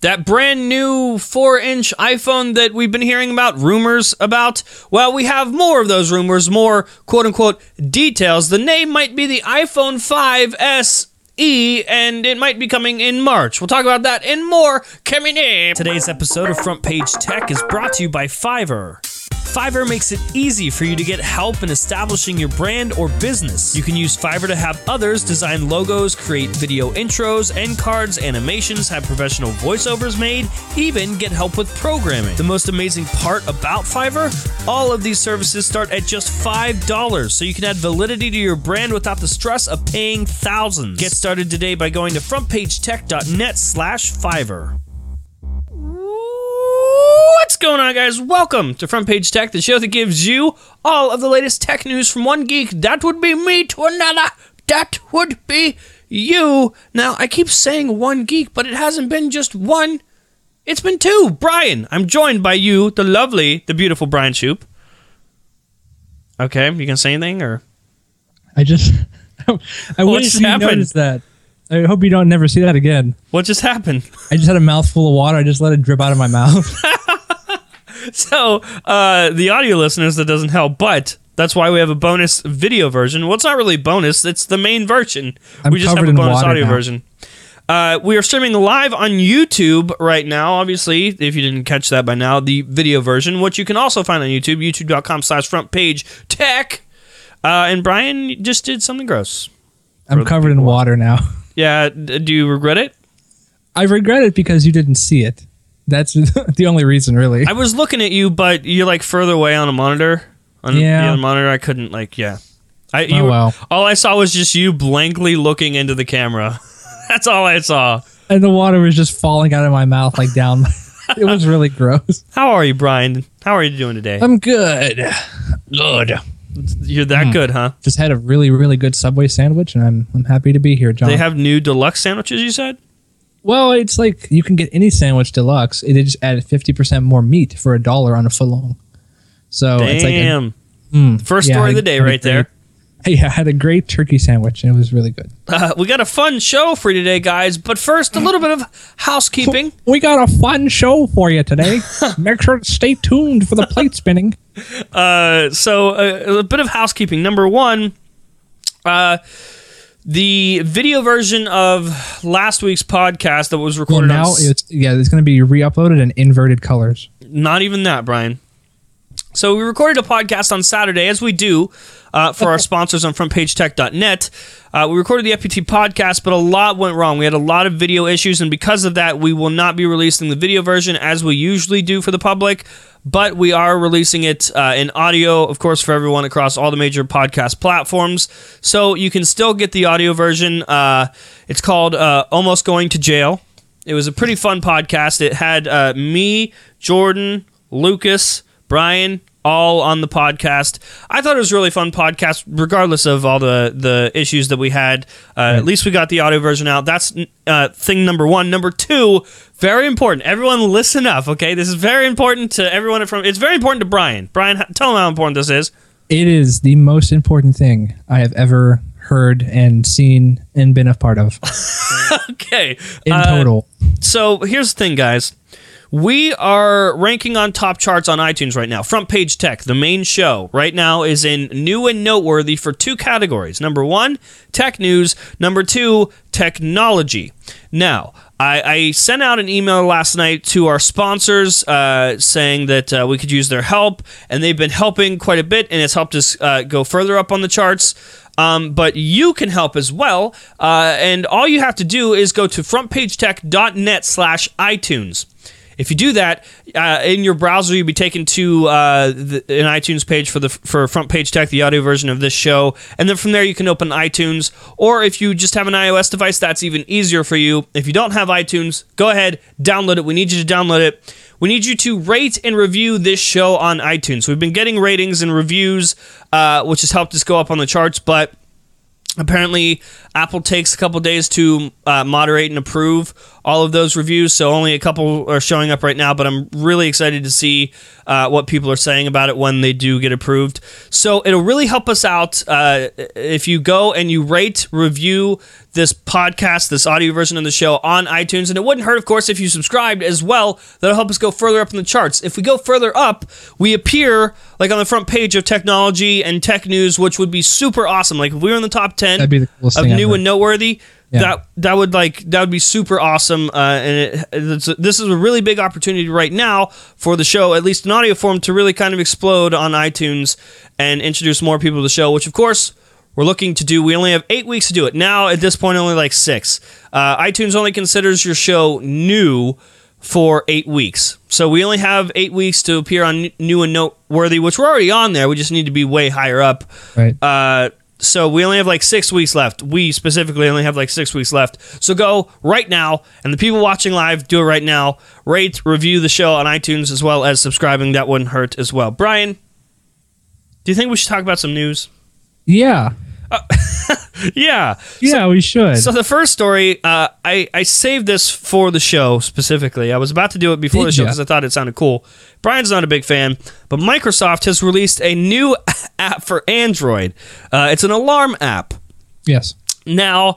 That brand new 4-inch iPhone that we've been hearing about, rumors about, well, we have more of those rumors, more quote-unquote details. The name might be the iPhone 5 SE, and it might be coming in March. We'll talk about that and more coming in. Today's episode of Front Page Tech is brought to you by Fiverr. Fiverr makes it easy for you to get help in establishing your brand or business. You can use Fiverr to have others design logos, create video intros, end cards, animations, have professional voiceovers made, even get help with programming. The most amazing part about Fiverr? All of these services start at just $5, so you can add validity to your brand without the stress of paying thousands. Get started today by going to frontpagetech.net/Fiverr. What's going on, guys? Welcome to Front Page Tech, the show that gives you all of the latest tech news from one geek, that would be me, to another, that would be you. Now, I keep saying one geek, but it hasn't been just one. It's been two. Brian, I'm joined by you, the lovely, the beautiful Brian Shoup. Okay, you gonna say anything, or? I wish you noticed that. I hope you don't never see that again. What just happened? I just had a mouthful of water. I just let it drip out of my mouth. So, the audio listeners, that doesn't help, but that's why we have a bonus video version. Well, it's not really bonus. It's the main version. We just have a bonus audio version. We are streaming live on YouTube right now. Obviously, if you didn't catch that by now, the video version, which you can also find on YouTube, youtube.com/frontpagetech. And Brian just did something gross. I'm covered in water now. Yeah, do you regret it? I regret it because you didn't see it. That's the only reason, really. I was looking at you, but you're like further away on a monitor. On the other monitor, I couldn't all I saw was just you blankly looking into the camera. That's all I saw. And the water was just falling out of my mouth, like down. It was really gross. How are you, Brian? How are you doing today? I'm good. Good. You're that good, huh? Just had a really, really good Subway sandwich, and I'm happy to be here, John. They have new deluxe sandwiches, you said? Well, it's like you can get any sandwich deluxe. They just added 50% more meat for $1 on a foot long. So damn. It's like first story of the day right there. Hey, I had a great turkey sandwich, and it was really good. We got a fun show for you today, guys. But first, a little bit of housekeeping. We got a fun show for you today. Make sure to stay tuned for the plate spinning. So a bit of housekeeping. Number one, the video version of last week's podcast that was recorded it's going to be re-uploaded in inverted colors. Not even that, Brian. So we recorded a podcast on Saturday, as we do for our sponsors on frontpagetech.net. We recorded the FPT podcast, but a lot went wrong. We had a lot of video issues, and because of that, we will not be releasing the video version as we usually do for the public, but we are releasing it in audio, of course, for everyone across all the major podcast platforms. So you can still get the audio version. It's called Almost Going to Jail. It was a pretty fun podcast. It had me, Jordan, Lucas, Brian, all on the podcast. I thought it was a really fun podcast, regardless of all the issues that we had. At least we got the audio version out. That's thing number one. Number two, very important. Everyone listen up, okay? This is very important to everyone. It's very important to Brian. Brian, tell him how important this is. It is the most important thing I have ever heard and seen and been a part of. Okay. In total. So here's the thing, guys. We are ranking on top charts on iTunes right now. Front Page Tech, the main show, right now is in new and noteworthy for two categories. Number one, tech news. Number two, technology. Now, I sent out an email last night to our sponsors saying that we could use their help, and they've been helping quite a bit, and it's helped us go further up on the charts. But you can help as well, and all you have to do is go to frontpagetech.net/iTunes. If you do that, in your browser, you'll be taken to an iTunes page for Front Page Tech, the audio version of this show. And then from there, you can open iTunes. Or if you just have an iOS device, that's even easier for you. If you don't have iTunes, go ahead, download it. We need you to download it. We need you to rate and review this show on iTunes. We've been getting ratings and reviews, which has helped us go up on the charts, but apparently, Apple takes a couple days to moderate and approve all of those reviews, so only a couple are showing up right now, but I'm really excited to see what people are saying about it when they do get approved. So it'll really help us out if you go and you rate, review this podcast, this audio version of the show on iTunes, and it wouldn't hurt, of course, if you subscribed as well. That'll help us go further up in the charts. If we go further up, we appear like on the front page of technology and tech news, which would be super awesome. Like if we were in the top 10 That'd be the coolest of thing new ever. and noteworthy, Yeah. that would be super awesome. This is a really big opportunity right now for the show, at least in audio form, to really kind of explode on iTunes and introduce more people to the show, which of course we're looking to do. We only have 8 weeks to do it. Now, at this point, only like 6. iTunes only considers your show new for 8 weeks. So we only have 8 weeks to appear on new and noteworthy, which we're already on there. We just need to be way higher up. Right. So we only have like 6 weeks left. We specifically only have like 6 weeks left. So go right now, and the people watching live, do it right now. Rate, review the show on iTunes, as well as subscribing. That wouldn't hurt as well. Brian, do you think we should talk about some news? Yeah. Yeah. Yeah, we should. So the first story, I saved this for the show specifically. I was about to do it before the show because I thought it sounded cool. Brian's not a big fan, but Microsoft has released a new app for Android. It's an alarm app. Yes. Now,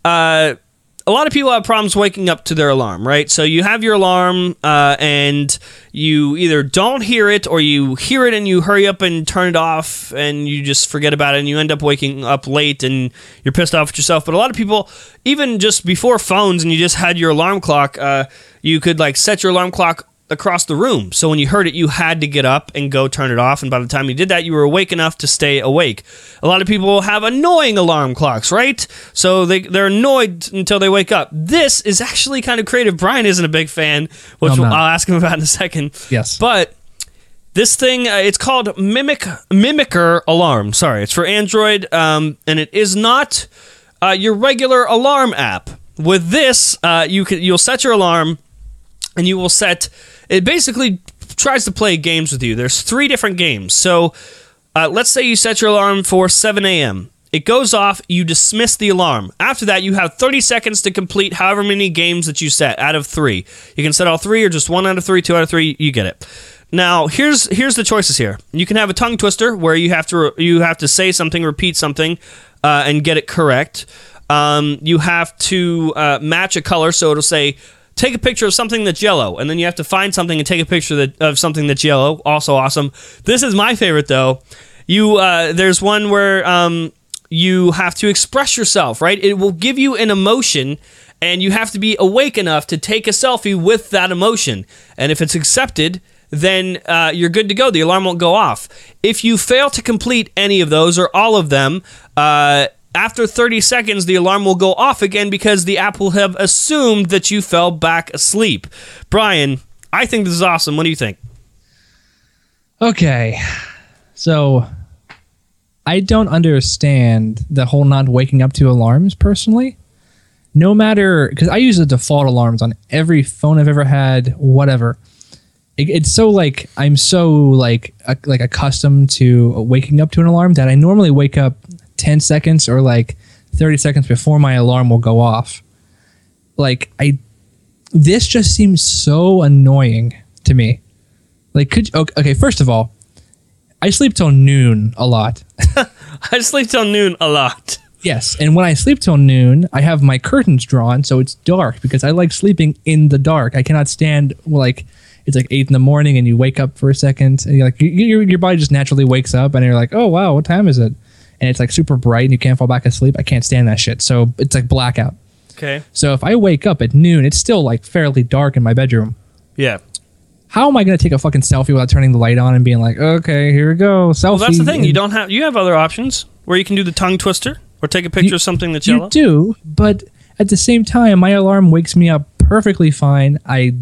a lot of people have problems waking up to their alarm, right? So you have your alarm and you either don't hear it or you hear it and you hurry up and turn it off and you just forget about it and you end up waking up late and you're pissed off at yourself. But a lot of people, even just before phones and you just had your alarm clock, you could like set your alarm clock across the room. So when you heard it, you had to get up and go turn it off. And by the time you did that, you were awake enough to stay awake. A lot of people have annoying alarm clocks, right? So they're annoyed until they wake up. This is actually kind of creative. Brian isn't a big fan, which No, I'm not. I'll ask him about in a second. Yes. But this thing, it's called Mimicker Alarm. Sorry, it's for Android, and it is not your regular alarm app. With this, you'll set your alarm, and you will set. It basically tries to play games with you. There's 3 different games. So let's say you set your alarm for 7 a.m. It goes off, you dismiss the alarm. After that, you have 30 seconds to complete however many games that you set out of 3. You can set all 3 or just 1 out of 3, 2 out of 3, you get it. Now, here's the choices here. You can have a tongue twister where you have to say something, repeat something, and get it correct. You have to match a color, so it'll say, take a picture of something that's yellow, and then you have to find something and take a picture of something that's yellow. Also awesome. This is my favorite, though. There's one where you have to express yourself, right? It will give you an emotion, and you have to be awake enough to take a selfie with that emotion. And if it's accepted, then you're good to go. The alarm won't go off. If you fail to complete any of those or all of them, after 30 seconds, the alarm will go off again because the app will have assumed that you fell back asleep. Brian, I think this is awesome. What do you think? Okay. So I don't understand the whole not waking up to alarms personally. No matter, because I use the default alarms on every phone I've ever had, whatever. It's so like, I'm so like accustomed to waking up to an alarm that I normally wake up 10 seconds or like 30 seconds before my alarm will go off. Like this just seems so annoying to me. Like, okay, first of all, I sleep till noon a lot. I sleep till noon a lot. Yes, and when I sleep till noon, I have my curtains drawn so it's dark because I like sleeping in the dark. I cannot stand like it's like 8 a.m. and you wake up for a second and you're like your body just naturally wakes up and you're like, oh wow, what time is it? And it's like super bright and you can't fall back asleep. I can't stand that shit. So it's like blackout. Okay. So if I wake up at noon, it's still like fairly dark in my bedroom. Yeah. How am I going to take a fucking selfie without turning the light on and being like, okay, here we go, selfie? Well, that's the thing. You have other options where you can do the tongue twister or take a picture of something that's yellow. You do, but at the same time, my alarm wakes me up perfectly fine.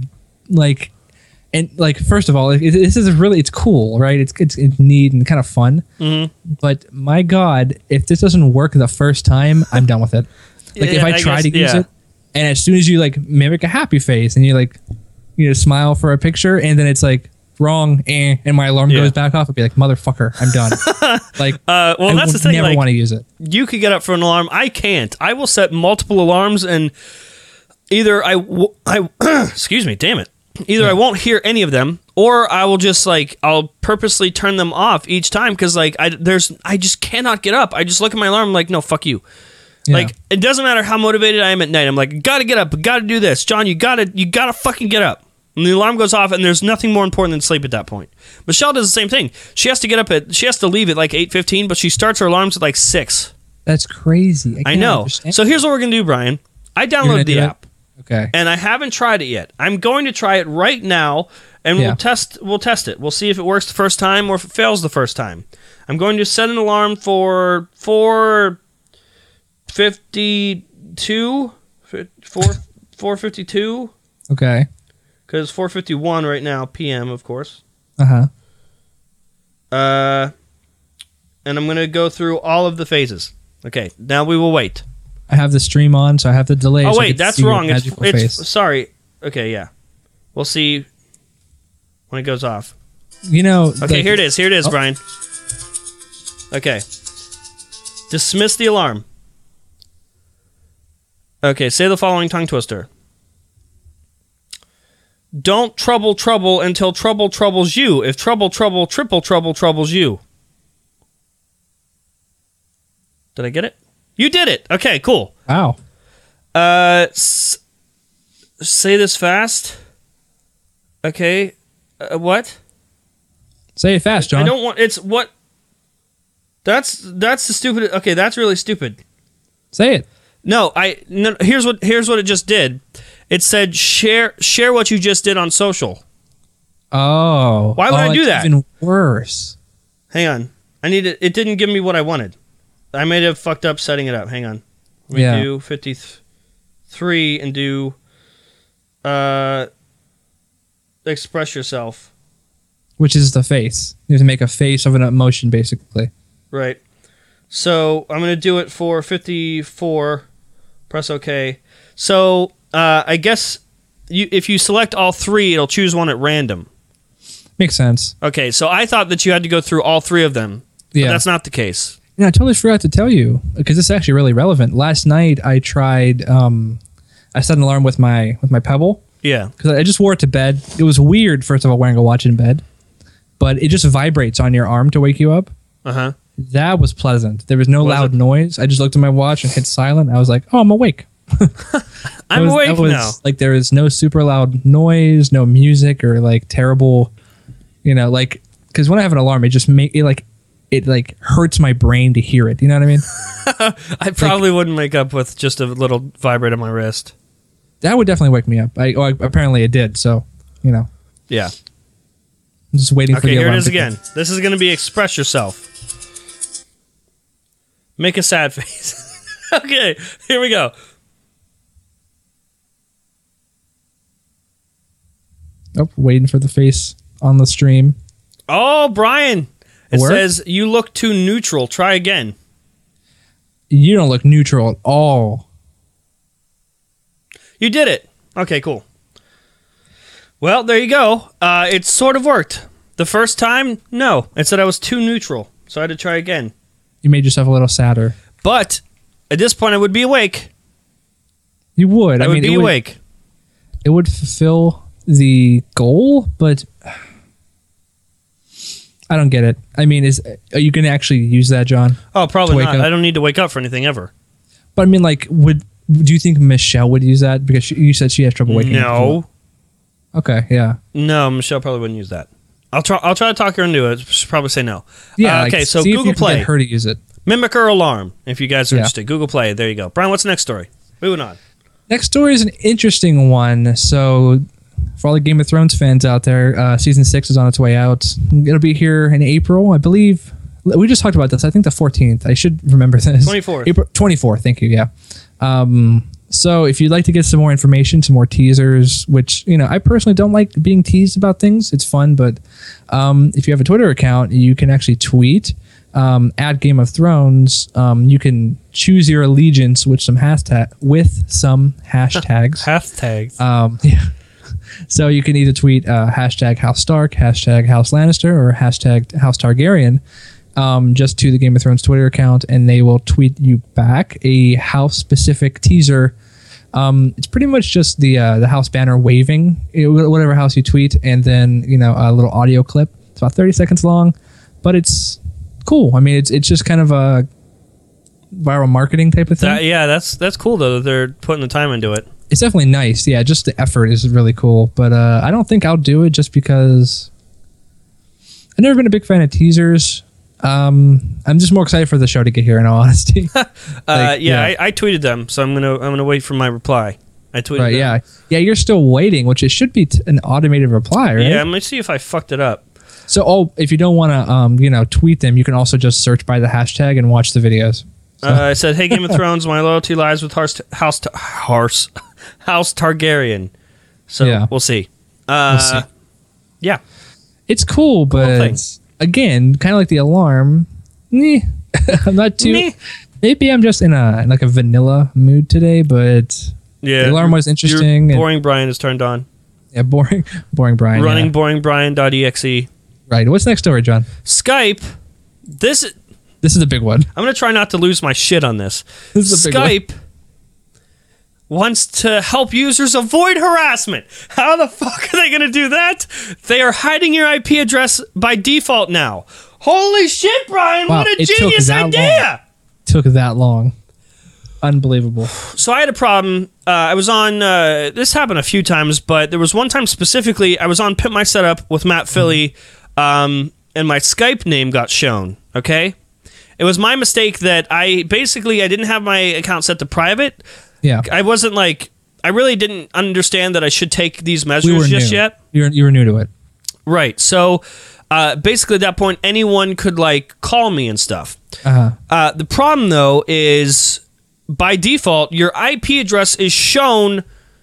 First of all, this is really, it's cool, right? It's neat and kind of fun. Mm-hmm. But my God, if this doesn't work the first time, I'm done with it. Like if I try to use it, and as soon as you like mimic a happy face and you like, smile for a picture, and then it's like, wrong, and my alarm goes back off, I'd be like, motherfucker, I'm done. Like, well, that's the thing. Never like, want to use it. You could get up for an alarm. I can't. I will set multiple alarms, and either I excuse me, damn it. Either I won't hear any of them, or I will just like I'll purposely turn them off each time because like I just cannot get up. I just look at my alarm like, no, fuck you. Yeah. Like it doesn't matter how motivated I am at night. I'm like, gotta get up, gotta do this, John. You gotta fucking get up. And the alarm goes off, and there's nothing more important than sleep at that point. Michelle does the same thing. She has to leave at like 8:15, but she starts her alarms at like 6. That's crazy. I know. Understand. So here's what we're gonna do, Brian. I downloaded the app. Okay. And I haven't tried it yet. I'm going to try it right now, and we'll test it. We'll see if it works the first time or if it fails the first time. I'm going to set an alarm for 4:52. 4:52. Okay. Because 4:51 right now, PM, of course. Uh-huh. And I'm going to go through all of the phases. Okay, now we will wait. I have the stream on, so I have the delay. Oh, so wait, that's wrong. It's sorry. Okay, yeah. We'll see when it goes off. You know... Okay, here it is. Here it is, Brian. Okay. Dismiss the alarm. Okay, say the following tongue twister. Don't trouble until trouble troubles you. If triple trouble troubles you. Did I get it? You did it. Okay, cool. Wow. Say this fast. Okay. What? Say it fast, John. I don't want... It's what... That's the stupid... Okay, that's really stupid. Say it. No, here's what it just did. It said share what you just did on social. Oh. Why would I do that? Even worse. Hang on. It didn't give me what I wanted. I may have fucked up setting it up. Hang on. Let me do 53 and do express yourself. Which is the face. You have to make a face of an emotion, basically. Right. So I'm going to do it for 54. Press OK. So I guess if you select all 3, it'll choose one at random. Makes sense. Okay, so I thought that you had to go through all 3 of them. But that's not the case. Yeah, I totally forgot to tell you, because it's actually really relevant. Last night I tried, I set an alarm with my Pebble. Yeah. Because I just wore it to bed. It was weird, first of all, wearing a watch in bed. But it just vibrates on your arm to wake you up. Uh-huh. That was pleasant. There was no loud noise. I just looked at my watch and hit silent. I was like, oh, I'm awake. I'm awake now. Like, there is no super loud noise, no music, or like terrible, like, because when I have an alarm, it just it hurts my brain to hear it. You know what I mean? I probably wouldn't wake up with just a little vibrate on my wrist. That would definitely wake me up. Apparently it did. So, Yeah. I'm just waiting for the alarm. Okay, here it is again. This is going to be express yourself. Make a sad face. Okay, here we go. Oh, waiting for the face on the stream. Oh, Brian. It says, you look too neutral. Try again. You don't look neutral at all. You did it. Okay, cool. Well, there you go. It sort of worked. The first time, no. It said I was too neutral, so I had to try again. You made yourself a little sadder. But at this point, I would be awake. You would. I would be awake. It would fulfill the goal, but I don't get it. I mean, are you going to actually use that, John? Oh, probably not. I don't need to wake up for anything ever. But I mean, like, do you think Michelle would use that? Because you said she has trouble waking up. No. Okay, yeah. No, Michelle probably wouldn't use that. I'll try to talk her into it. She'll probably say no. Yeah. Okay, so see Google if you Play. Can get her to use it. Mimicker Alarm, if you guys are interested. Google Play. There you go. Brian, what's the next story? Moving on. Next story is an interesting one. So, for all the Game of Thrones fans out there, season 6 is on its way out. It'll be here in April, I believe. We just talked about this. I think the 14th. I should remember this. 24th. April 24th. Thank you. Yeah. So if you'd like to get some more information, some more teasers, which, I personally don't like being teased about things. It's fun, but if you have a Twitter account, you can actually tweet at Game of Thrones. You can choose your allegiance with some hashtags. Hashtags. Yeah. So you can either tweet hashtag House Stark, hashtag House Lannister, or hashtag House Targaryen just to the Game of Thrones Twitter account, and they will tweet you back a house-specific teaser. It's pretty much just the house banner waving, whatever house you tweet, and then a little audio clip. It's about 30 seconds long, but it's cool. I mean, it's just kind of a viral marketing type of thing. That's cool though that they're putting the time into it. It's definitely nice. Yeah, just the effort is really cool. But I don't think I'll do it just because I've never been a big fan of teasers. I'm just more excited for the show to get here, in all honesty. I tweeted them, so I'm gonna wait for my reply. I tweeted right, them. Yeah, you're still waiting, which it should be an automated reply, right? Yeah, I'm gonna see if I fucked it up. So, if you don't want to, tweet them, you can also just search by the hashtag and watch the videos. So. I said, "Hey, Game of Thrones, my loyalty lies with House Targaryen." So we'll see. Yeah, it's cool, but again, kind of like the alarm. I'm not too. Maybe I'm just in a vanilla mood today, but the alarm was interesting. Boring Brian is turned on. Yeah, boring Brian. Running boringbrian.exe. Right. What's next story, John? Skype. This is a big one. I'm going to try not to lose my shit on this. This is a big Skype wants to help users avoid harassment. How the fuck are they going to do that? They are hiding your IP address by default now. Holy shit, Brian. Wow, what a genius idea. Took that long. Unbelievable. So I had a problem. I was on, this happened a few times, but there was one time specifically, I was on Pimp My Setup with Matt Philly, and my Skype name got shown, okay? It was my mistake that I didn't have my account set to private. Yeah. I really didn't understand that I should take these measures just yet. You were new to it. Right. So basically at that point, anyone could call me and stuff. The problem though is by default, your IP address is shown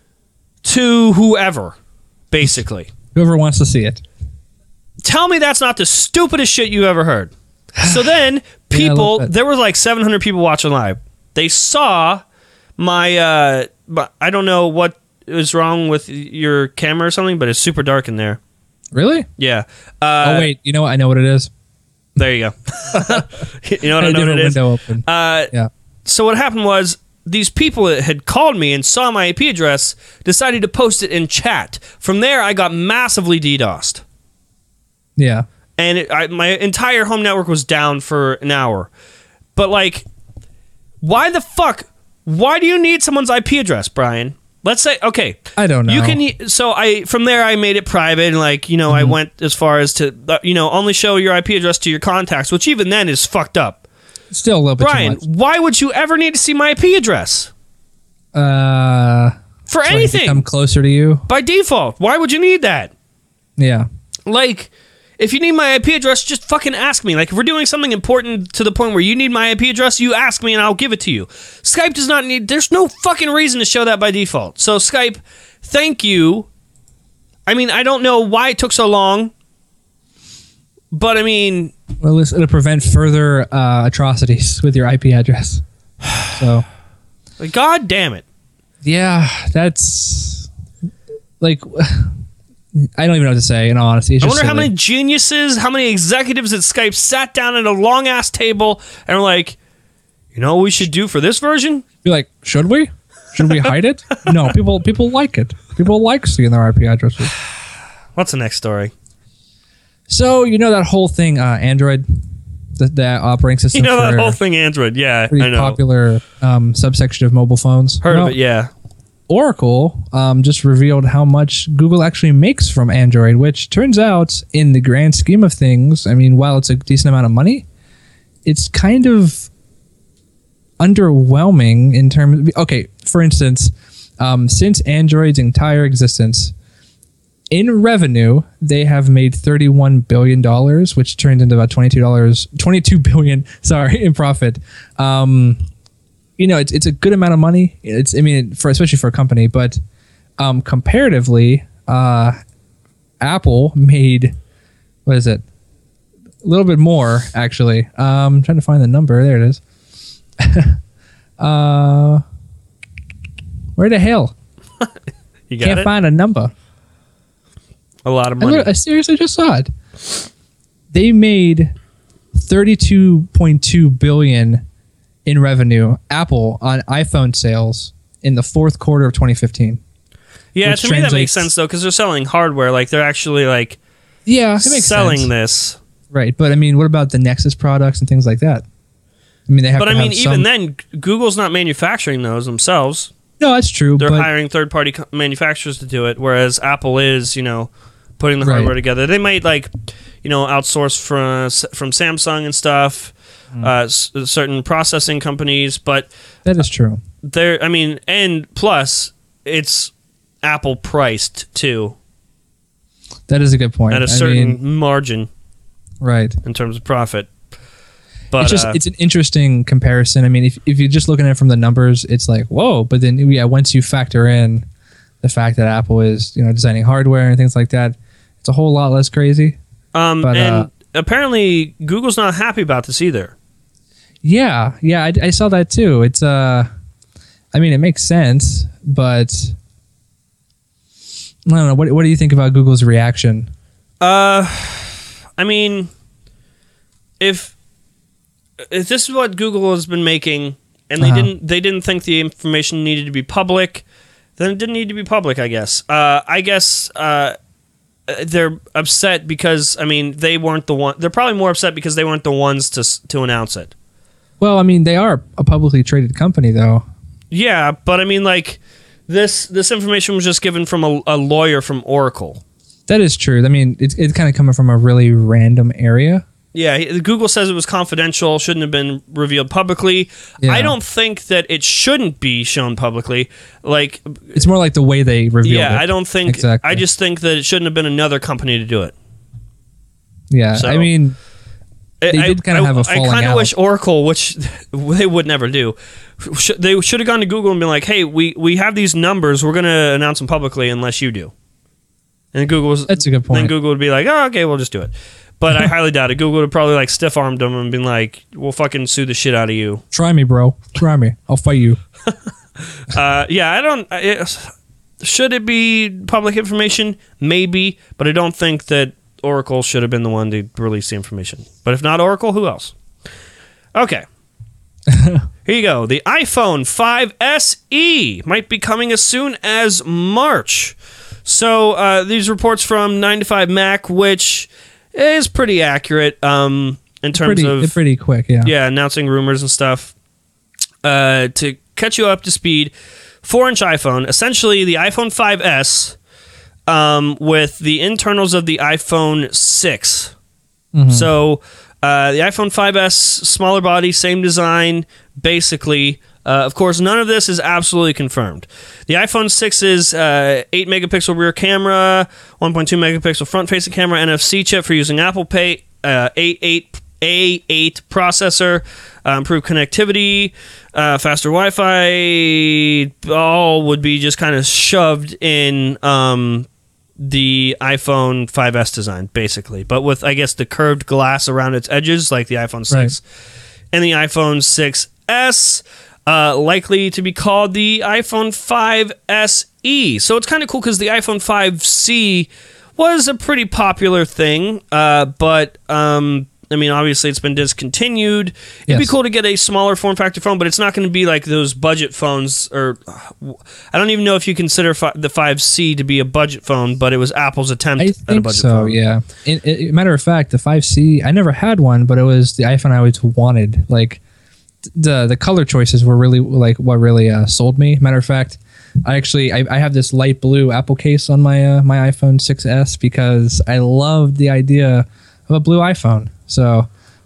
to whoever, basically. Whoever wants to see it. Tell me that's not the stupidest shit you ever heard. So then people, there were 700 people watching live. They saw my, I don't know what is wrong with your camera or something, but it's super dark in there. Really? Yeah. Oh, wait. You know what? I know what it is. There you go. You know what I know what it is? Open. Yeah. So what happened was these people that had called me and saw my IP address decided to post it in chat. From there, I got massively DDoSed. Yeah. And my entire home network was down for an hour. But why the fuck? Why do you need someone's IP address, Brian? Let's say, okay. I don't know. You can. So from there I made it private, and I went as far as to only show your IP address to your contacts, which even then is fucked up. Still a little bit Brian, too much. why would you ever need to see my IP address? For anything. Become closer to you. By default. Why would you need that? Yeah. If you need my IP address, just fucking ask me. If we're doing something important to the point where you need my IP address, you ask me and I'll give it to you. Skype does not need... There's no fucking reason to show that by default. So Skype, thank you. I mean, I don't know why it took so long, but I mean... Well, it'll prevent further atrocities with your IP address. So... God damn it. Yeah, that's... I don't even know what to say, in all honesty. I wonder how many geniuses, how many executives at Skype sat down at a long-ass table and were like, you know what we should do for this version? Be like, should we? Should we hide it? No, people like it. People like seeing their IP addresses. What's the next story? So, that whole thing, Android, the operating system. That whole thing, Android, yeah, I know. Popular subsection of mobile phones. Heard of it, yeah. Oracle just revealed how much Google actually makes from Android, which turns out, in the grand scheme of things, I mean, while it's a decent amount of money, it's kind of underwhelming in terms of... Okay, for instance, since Android's entire existence, in revenue, they have made $31 billion, which turned into about $22 billion, in profit. It's a good amount of money. Especially for a company, but comparatively, Apple made, what is it? A little bit more, actually. I'm trying to find the number. There it is. Where the hell? You got Can't it? find a number. A lot of money. I seriously just saw it. They made $32.2 billion in revenue, Apple, on iPhone sales in the fourth quarter of 2015. Yeah, to me that makes sense though, because they're selling hardware. Like they're actually like it makes selling sense. This. Right, but I mean, what about the Nexus products and things like that? I mean, they have. But to I mean, have even then, Google's not manufacturing those themselves. No, that's true. They're hiring third-party manufacturers to do it, whereas Apple is, putting the hardware together. They might outsource from Samsung and stuff, certain processing companies, but that is true. And plus, it's Apple priced too. That is a good point. At a certain margin, right, in terms of profit. But it's an interesting comparison. I mean, if you're just looking at it from the numbers, it's like, whoa. But then, once you factor in the fact that Apple is, designing hardware and things like that, it's a whole lot less crazy. And apparently, Google's not happy about this either. Yeah, I saw that too. It's, it makes sense, but I don't know. What do you think about Google's reaction? If this is what Google has been making, and they didn't think the information needed to be public, then it didn't need to be public. I guess. They're upset because they weren't the one. They're probably more upset because they weren't the ones to announce it. Well, they are a publicly traded company, though. Yeah, but this information was just given from a lawyer from Oracle. That is true. It's kind of coming from a really random area. Yeah, Google says it was confidential, shouldn't have been revealed publicly. Yeah. I don't think that it shouldn't be shown publicly. Like, it's more like the way they revealed it. Yeah, I don't think... Exactly. I just think that it shouldn't have been another company to do it. Yeah, so, they did kind of have a falling out. I kind of wish Oracle, which they would never do, they should have gone to Google and been like, hey, we have these numbers, we're going to announce them publicly unless you do. And That's a good point. Then Google would be like, oh, okay, we'll just do it. But I highly doubt it. Google would probably stiff-armed them and been like, we'll fucking sue the shit out of you. Try me, bro. Try me. I'll fight you. Should it be public information? Maybe, but I don't think that Oracle should have been the one to release the information. But if not Oracle, who else? Okay. Here you go. The iPhone 5 SE might be coming as soon as March. So these reports from 9to5Mac, which is pretty accurate in terms of... They're pretty quick, yeah. Yeah, announcing rumors and stuff. To catch you up to speed, 4-inch iPhone, essentially the iPhone 5S with the internals of the iPhone 6. Mm-hmm. So the iPhone 5S, smaller body, same design, basically. Of course, none of this is absolutely confirmed. The iPhone 6 is 8-megapixel rear camera, 1.2 megapixel front-facing camera, NFC chip for using Apple Pay, A8 processor, improved connectivity, faster Wi-Fi. All would be just kind of shoved in the iPhone 5S design, basically. But with, I guess, the curved glass around its edges, like the iPhone 6. Right. And the iPhone 6S... likely to be called the iPhone 5 SE. So it's kind of cool because the iPhone 5C was a pretty popular thing, but obviously it's been discontinued. It'd be cool to get a smaller form factor phone, but it's not going to be like those budget phones. Or I don't even know if you consider the 5C to be a budget phone, but it was Apple's attempt at a budget phone. Yeah. Matter of fact, the 5C, I never had one, but it was the iPhone I always wanted. Like, the color choices were really like what really sold me. Matter of fact, I have this light blue Apple case on my my iPhone 6S because I loved the idea of a blue iPhone. So,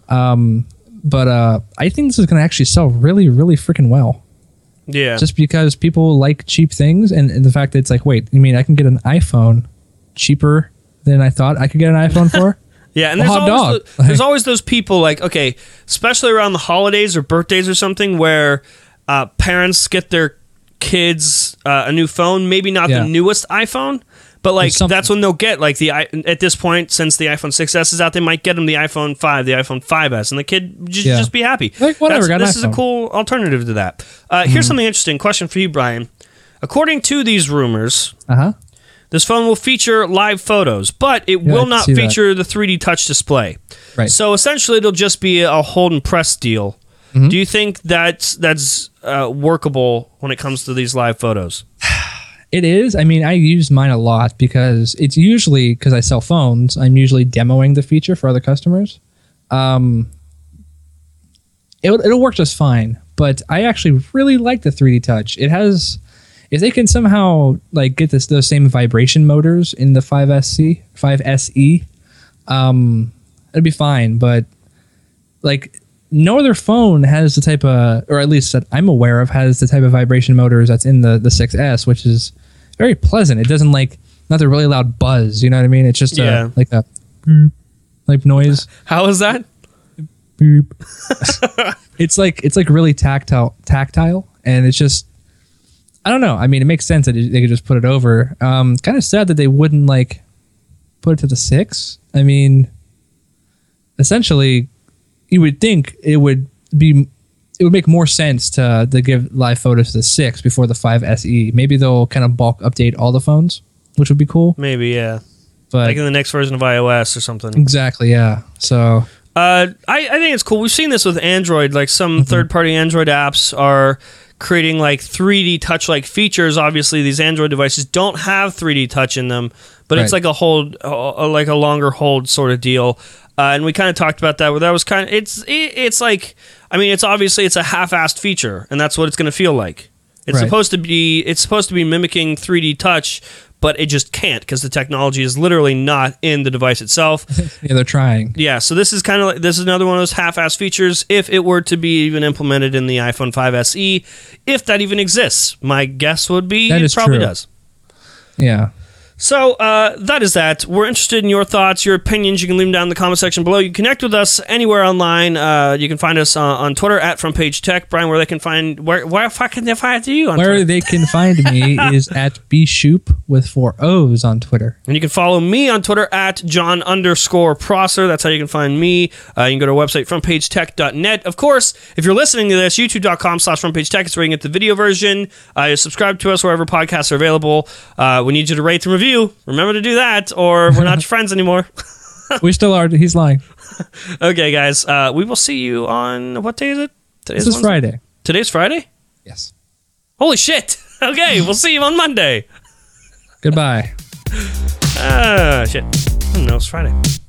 but I think this is going to actually sell really, really freaking well. Yeah. Just because people like cheap things, and the fact that it's like, wait, you mean I can get an iPhone cheaper than I thought I could get an iPhone for? Yeah, and there's always those people, like, okay, especially around the holidays or birthdays or something, where parents get their kids a new phone, maybe not the newest iPhone, but like that's when they'll get like at this point, since the iPhone 6S is out, they might get them the iPhone 5, the iPhone 5S, and the kid just be happy. Like, whatever, this is a cool alternative to that. Here's something interesting. Question for you, Brian. According to these rumors, This phone will feature live photos, but it will I not see that. feature the 3D touch display. Right. So essentially, it'll just be a hold and press deal. Mm-hmm. Do you think that's workable when it comes to these live photos? It is. I mean, I use mine a lot because it's usually, because I sell phones, I'm usually demoing the feature for other customers. It'll work just fine, but I actually really like the 3D touch. It has, if they can somehow like get those same vibration motors in the 5SE, it'd be fine. But like no other phone has the type of, or at least that I'm aware of, has the type of vibration motors that's in the 6S, which is very pleasant. It doesn't like, not the really loud buzz, you know what I mean? It's just like a like noise. How is that? Boop. It's like really tactile, and it's just, I don't know. I mean, it makes sense that they could just put it over. Kind of sad that they wouldn't like put it to the 6. I mean, essentially, you would think it would make more sense to give live photos to the 6 before the 5 SE. Maybe they'll kind of bulk update all the phones, which would be cool. Maybe, yeah. But Like in the next version of iOS or something. exactly, yeah. So I think it's cool. We've seen this with Android. Like some third-party Android apps are creating like 3D touch-like features. Obviously, these Android devices don't have 3D touch in them, but it's Right. like a hold, like a longer hold sort of deal. And we kind of talked about that. Where that was kind of it's like, I mean, it's obviously it's a half-assed feature, and that's what it's going to feel like. It's Right. supposed to be mimicking 3D touch, but it just can't because the technology is literally not in the device itself. yeah, they're trying. Yeah, so this is kind of like, this is another one of those half-assed features if it were to be even implemented in the iPhone 5 SE, if that even exists. My guess would be That it is probably true. does. Yeah. So that is that. We're interested in your thoughts, your opinions. You can leave them down in the comment section below. You can connect with us anywhere online. You can find us on Twitter at FrontPageTech. Brian, where they can find where fucking they find you on Where Twitter? they can find me is at bshoop with 4 O's on Twitter. And you can follow me on Twitter at John_Prosser. That's how you can find me. You can go to our website, frontpagetech.net. Of course, if you're listening to this, youtube.com/frontpagetech is where you can get the video version. Subscribe to us wherever podcasts are available. We need you to rate and review. Remember to do that, or we're not your friends anymore. We still are. He's lying. Okay, guys. We will see you on, what day is it? This is Friday. Today's Friday? Yes. Holy shit. Okay, we'll see you on Monday. Goodbye. Shit. No, it's Friday.